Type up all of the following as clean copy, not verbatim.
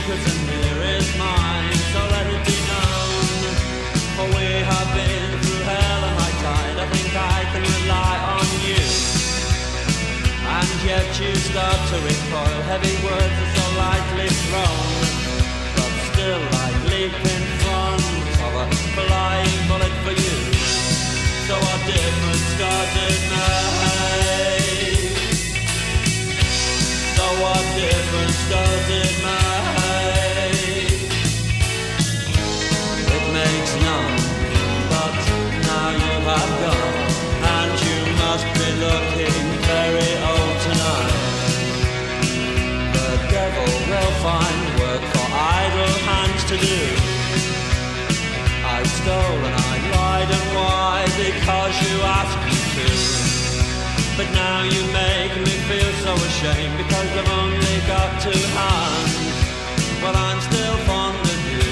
secrets and here is mine. So let it be known, for we have been through hell and high tide. I think I can rely on you. And yet you start to recoil. Heavy words are so lightly thrown, but still like leap in front of a flying bullet for you. So what difference does it make? So what difference does it make? It makes none, but now you have gone, and you must be looking very old tonight. The devil will find work for idle hands to do. I stole and I lied, and why? Because you asked me to. But now you make me feel so ashamed, because I've only got two hands. Well, I'm still fond of you.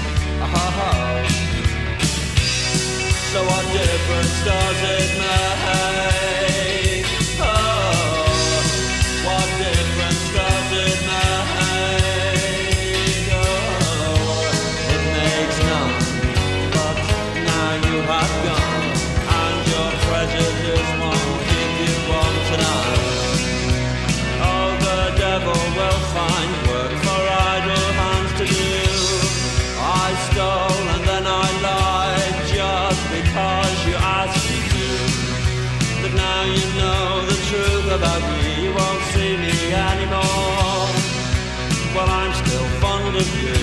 So what difference does it make? Oh, what difference does it make? Oh, it makes none, but now you have gone, and your prejudice won't keep you warm tonight. Oh, the devil will find work for idle hands to do. I stole and then I lied just because you asked me to. But now you know the truth about me, you won't see me anymore. Well, I'm still fond of you.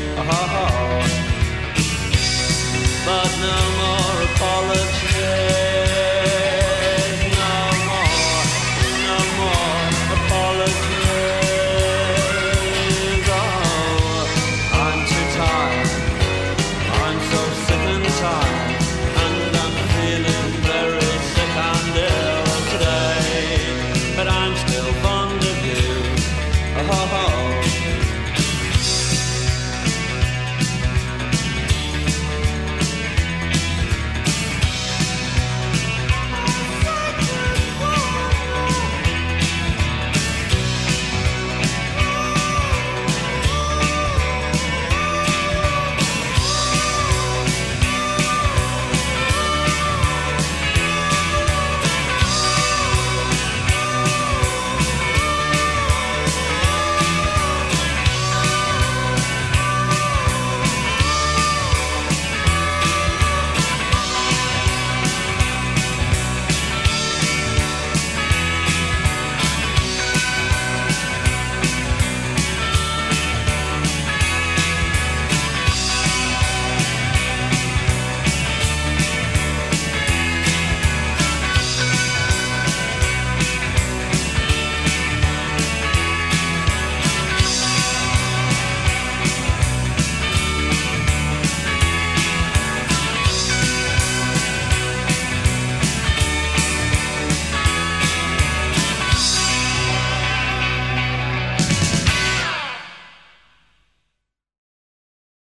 But no more apologies.